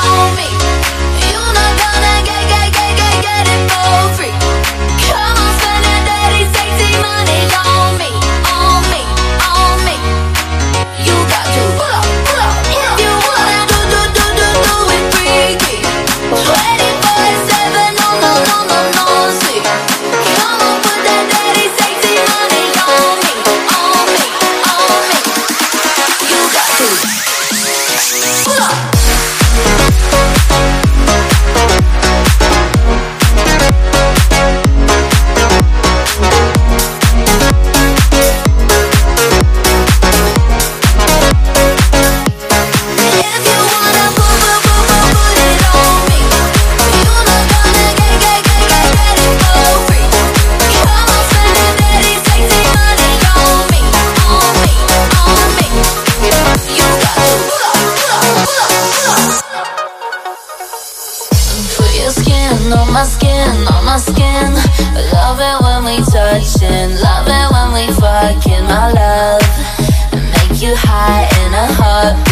on me. You're not gonna get it for free. Come on, spend that dirty, sexy money on me, on me, on me. You got to pull up, pull up. If you wanna do it freaky. 24/7, no, see. Come on, put that dirty, sexy money on me, on me, on me. You got to pull up. On my skin, love it when we touchin', love it when we fucking, my love. Make you high in a heartbeat.